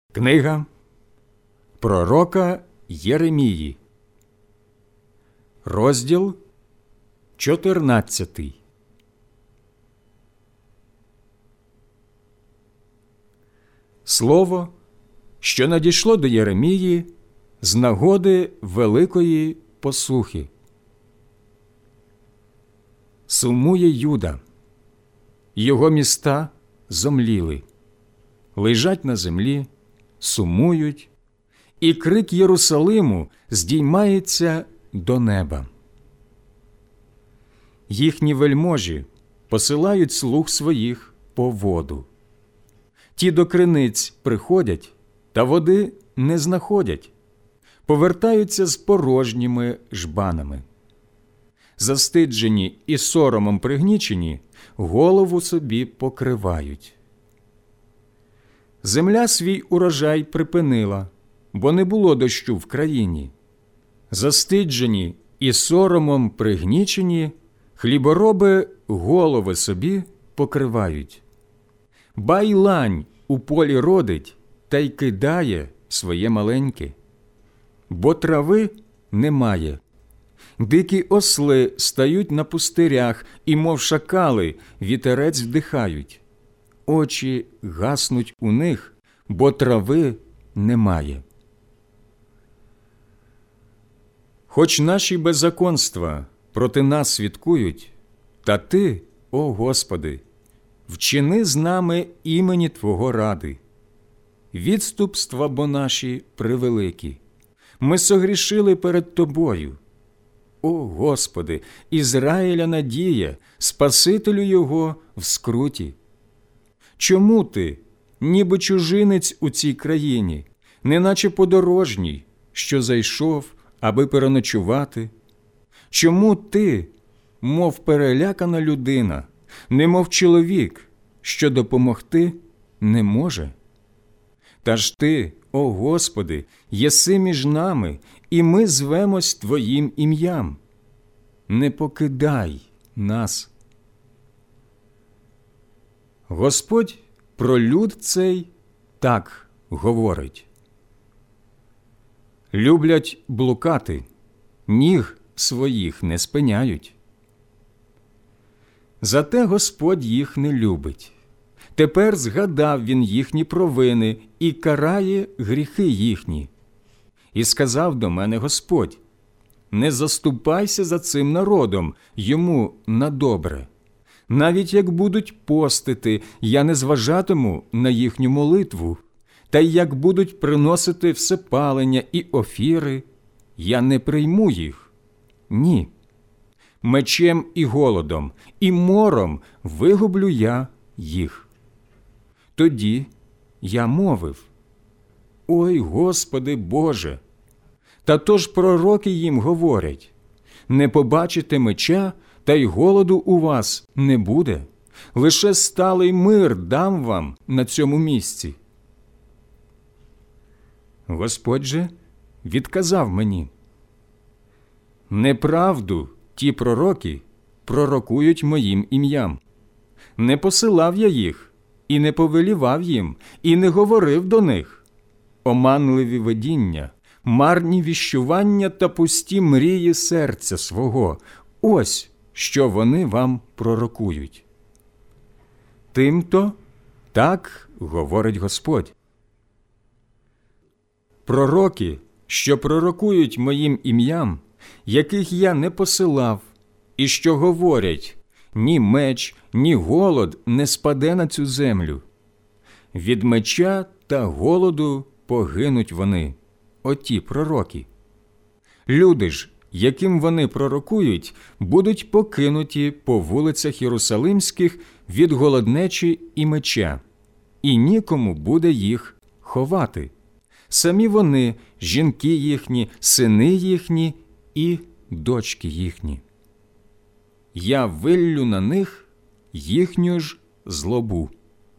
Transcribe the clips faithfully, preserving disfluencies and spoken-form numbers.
Книга пророка Єремії, розділ чотирнадцятий. Слово, що надійшло до Єремії з нагоди великої посухи. Сумує Юда, його міста зомліли, лежать на землі, сумують, і крик Єрусалиму здіймається до неба. Їхні вельможі посилають слуг своїх по воду. Ті до криниць приходять, та води не знаходять, повертаються з порожніми жбанами. Застиджені і соромом пригнічені, голову собі покривають. Земля свій урожай припинила, бо не було дощу в країні. Застиджені і соромом пригнічені, хлібороби голови собі покривають. Байлань у полі родить та й кидає своє маленьке. Бо трави немає. Дикі осли стають на пустирях, і, мов шакали, вітерець вдихають. Очі гаснуть у них, бо трави немає. Хоч наші беззаконства проти нас свідкують, та Ти, о Господи, вчини з нами імені Твого ради. Відступства бо наші превеликі. Ми согрішили перед Тобою. О Господи, Ізраїля надія, Спасителю Його в скруті. Чому ти, ніби чужинець у цій країні, неначе подорожній, що зайшов, аби переночувати? Чому ти, мов перелякана людина, немов чоловік, що допомогти не може? Та ж ти, о Господи, єси між нами, і ми звемось Твоїм ім'ям. Не покидай нас. Господь про люд цей так говорить. Люблять блукати, ніг своїх не спиняють. Зате Господь їх не любить. Тепер згадав Він їхні провини і карає гріхи їхні. І сказав до мене Господь: не заступайся за цим народом, йому на добре. Навіть як будуть постити, я не зважатиму на їхню молитву, та й як будуть приносити всепалення і офіри, я не прийму їх. Ні. Мечем і голодом, і мором вигублю я їх. Тоді я мовив: ой, Господи Боже! Та то ж пророки їм говорять: не побачите меча, та й голоду у вас не буде, лише сталий мир дам вам на цьому місці. Господь же відказав мені: неправду ті пророки пророкують моїм ім'ям. Не посилав я їх, і не повелівав їм, і не говорив до них. Оманливі видіння, марні віщування та пусті мрії серця свого – ось що вони вам пророкують. Тимто так говорить Господь. Пророки, що пророкують моїм ім'ям, яких я не посилав, і що говорять: ні меч, ні голод не спаде на цю землю. Від меча та голоду погинуть вони, оті пророки. Люди ж, яким вони пророкують, будуть покинуті по вулицях Єрусалимських від голоднечі і меча, і нікому буде їх ховати. Самі вони, жінки їхні, сини їхні і дочки їхні. Я виллю на них їхню ж злобу.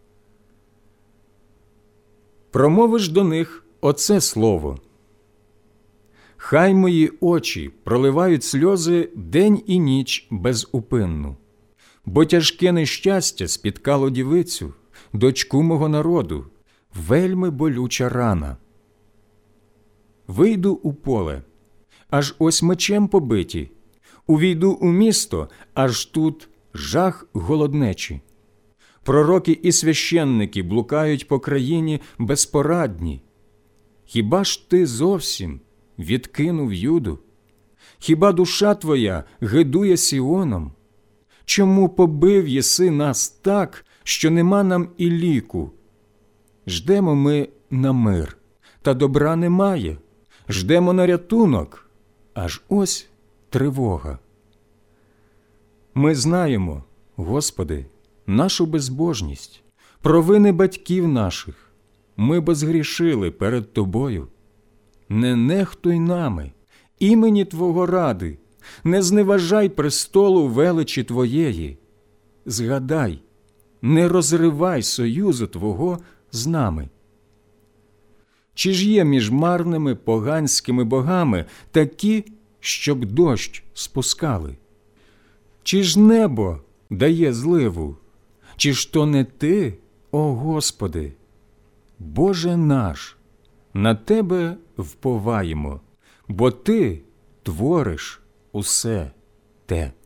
Промовиш до них оце слово: хай мої очі проливають сльози день і ніч безупинно, бо тяжке нещастя спіткало дівицю, дочку мого народу, вельми болюча рана. Вийду у поле, аж ось мечем побиті, увійду у місто, аж тут жах голоднечі. Пророки і священники блукають по країні безпорадні. Хіба ж ти зовсім відкинув Юду? Хіба душа твоя гидує Сіоном? Чому побив єси нас так, що нема нам і ліку? Ждемо ми на мир, та добра немає. Ждемо на рятунок, аж ось тривога. Ми знаємо, Господи, нашу безбожність, провини батьків наших. Ми бо згрішили перед Тобою. Не нехтуй нами, імені Твого ради, не зневажай престолу величі Твоєї. Згадай, не розривай союзу Твого з нами. Чи ж є між марними поганськими богами такі, щоб дощ спускали? Чи ж небо дає зливу? Чи ж то не Ти, о Господи? Боже наш, на Тебе вповаємо, бо Ти твориш усе те.